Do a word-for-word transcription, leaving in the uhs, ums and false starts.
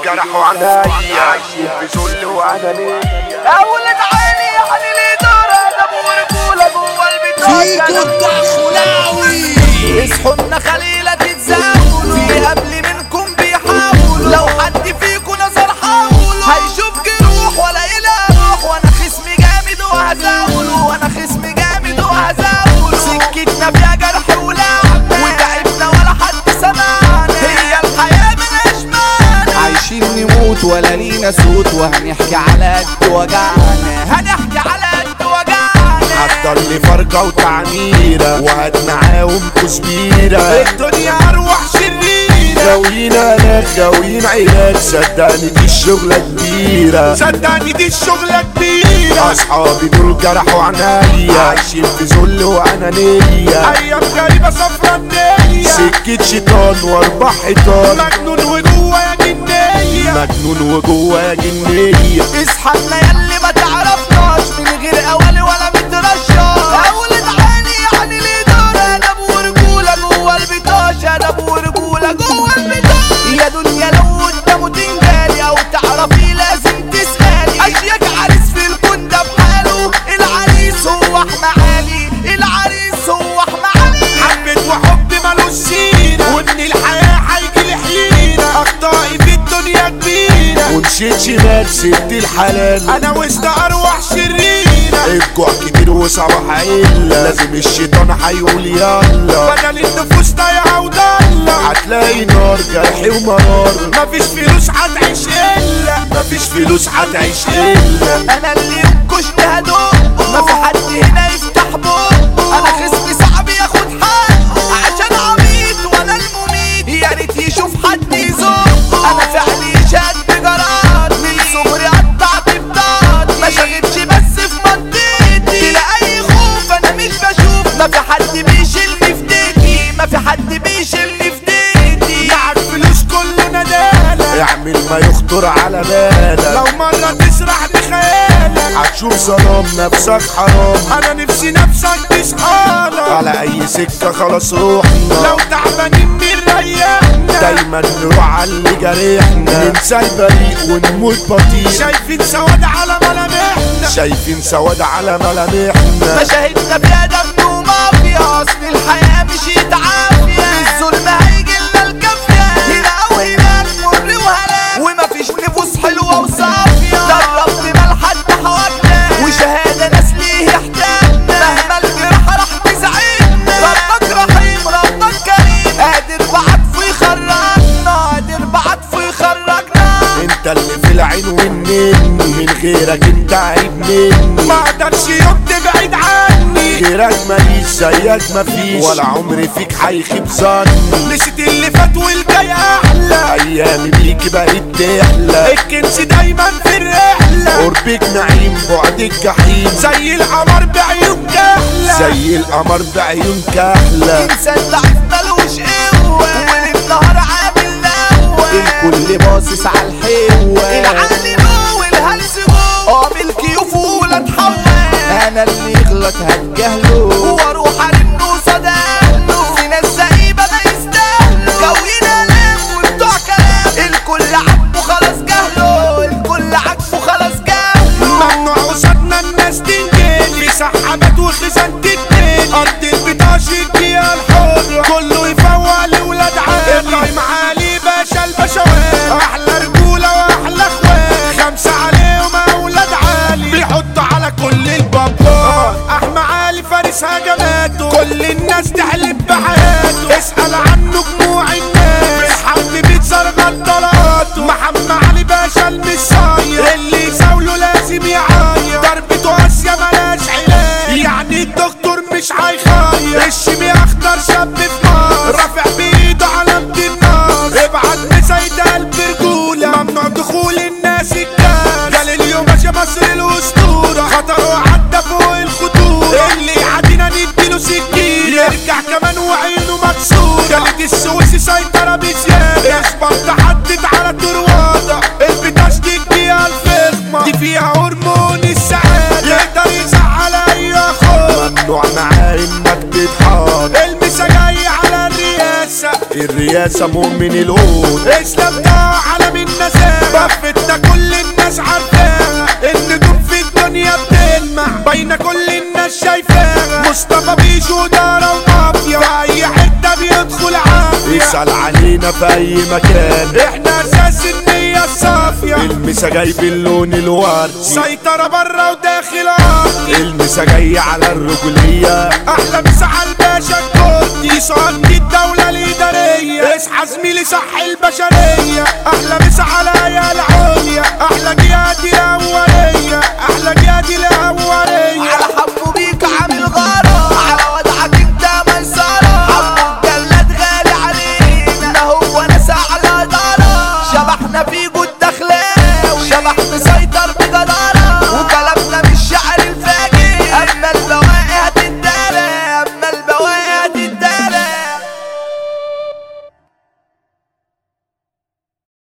جرحوا عنايا عايشين في ذل وأنانية. أولاد عيني يعني ليه دور أدب ورجولة جوا البيت. فيكو الدخلاوي اصحوا لنا خليلة تتزاولوا في قبل منكم بيحاولوا. لو حد فيكم نظر حاولوا هيشوف جروح ولا إله روح. وأنا خصمي جامد وهزاوله وأنا خصمي جامد وهزاوله. سكتنا فيها جرح ولعب وتعبنا ولا حد سمعنا. هي الحياة ملهاش معنى عايشين نموت ولا لينا صوت وهنحكي على قد وجعنا. هنحكي على قد وجعنا. عطل لي فرقة وتعميرة وهات معاهم كزميرة. الدنيا أروح شريرة غاويين أنا غاويين علاج. صدقني دي الشغلة كبيرة صدقني دي الشغلة كبيرة. أصحابي دول جرحوا عنايا عايشين في ذل وأنانية. أيام غريبة صفرا النية سكة شيطان وأربع حيطان. مجنون وجوا جنية مجنون وجوا جنية. اصحى لنا ياللي ما تعرفناش من غير أولي ولا مترشاش. أولاد عيني يعني ليه دور أدب ورجولة جوا البيطاش. أدب ورجولة جوا البيطاش. يا دنيا لو قدامه تنجالي أو تعرفي لازم تسألي. أشياك عريس في الكون ده بحاله. العريس هو أحمى علي العريس هو أحمى علي. حبيت وحب مالوش سيرة وإن الحياة هيجي لحيرة. أخطائي في الدنيا كبيرة ومشيت شمال سبت الحلال. أنا وسط أرواح شريرة الجوع كتير وصباح إلا. لازم الشيطان هيقول يلا بدل النفوس ضايعة وضالة. هتلاقي نار جرح ومرار. مفيش فلوس هتعيش إلا مفيش فلوس هتعيش إلا. أنا اللي ينكشني هدوء ما في حد هنا يفتح بوق. أنا خصمي صعب ياخد حقه عشان عبيط وأنا المميت. يا ريت يشوف حد يزوق. أنا فعلي شاد بجراد من صغري قطعت بطاقتي. ما شغلتش بس في منطقتي تلاقي خوف أنا مش بشوف. ما في حد بيشيلني في ديكي ما في حد بيشيلني في ديكي. معك فلوس كلنا دالة اعمل ما يخطر على بالك. لو مرة تسرح بخيالك هتشوف ظلام نفسك حرام. انا نفسي نفسك تصحالك على اي سكة خلاص روحنا. لو تعبانين من ريحنا دايما نروح على اللي جارحنا. ننسى البريء ونموت بطيء. شايفين سواد على ملامحنا شايفين سواد على ملامحنا. مشاهدنا فيها دم ومافيا. اصل الحياة مشيت عافية. الظلم هيجي لنا الكافية. هنا او هناك مر وهلاك ومفيش نفوس حلوة وصافية. دربت مال حد حواجنا وشهادة ناس ليه يحتاجنا. مهما الجرح راح تزعلنا ربك رحيم ربك كريم. قادر بعطفه يخرجنا قادر بعطفه يخرجنا. انت اللي في العين والنني من غيرك انت عيب مني. ما اقدرش يوم تبعد عني غيرك ماليش زيك مفيش. ولا عمري فيك هيخيب ظني. نسيت اللي فات والجاي احلى. ايامي بيك بقت تحلى. الكنز دايما في الرحلة قربك نعيم بعدك جحيم. زي القمر بعيون كحلة زي القمر بعيون كحلة. انسان ضعيف ملوش قوة والنهار عامل نوة. الكل باصص على الحلوة. العقل نو والهلس جو قابل كيوف ولا تحول. انا اللي يغلط هتجاهله واروح ارنه صدقله. في ناس زئيبة ما يستاهلوا. جوين الام وبتوع كلام. الكل عاجبه خلاص جهله الكل عاجبه خلاص جهله. ممنوع قصادنا الناس تنجلي. سحبات وخزان تتنين. ارض البطاش الدقيقة الحرة كله يفوق لولاد عالي. ابراهيم علي باشا البشوات. احلى رجولة واحلى اخوات. خمسة عليهم اولاد عالي بيحطوا على كل البابات. احمى علي فارس هجماته كل الناس تحلف بحياته. اسأل عنه جموع الناس بالحب بيتزر غداراته. محمد علي باشا المصاير اللي يساوله لازم يعاير. ضربته قاسية ملاش علاج يعني الدكتور مش هيخير. الشمي اخضر شاب في مصر رافع بايده علامة النار. ابعت مسيد قلب رجولة ممنوع دخول الناس الجال. قال اليوم ماشي مصر الاسطورة خطر وعدى فوق الخطورة. اللي يعدينا نديله سكين يرجع كمان وعينه مكسورة. خالد السويسي سيطرة بزيادة. اصبر تحدد على طروادة. البتاش دي الدقيقة الفخمة دي فيها هرمون السعادة. يقدر يزعل اي اخوه ممنوع معاه انك تتحاط. المسا جاي على الرياسة الرياسة مؤمن القوت. اسلام ده علم النزاهة. اسأل علينا في اي مكان، احنا اساس النية الصافية. المسا جاي باللون الورد، سيطرة برا وداخل ارض. المسا جاي على الرجولية، احلى مسا على الباشا الكردي. صندي الدولة الادارية، اصحى زميلي صح البشرية. احلى مسا على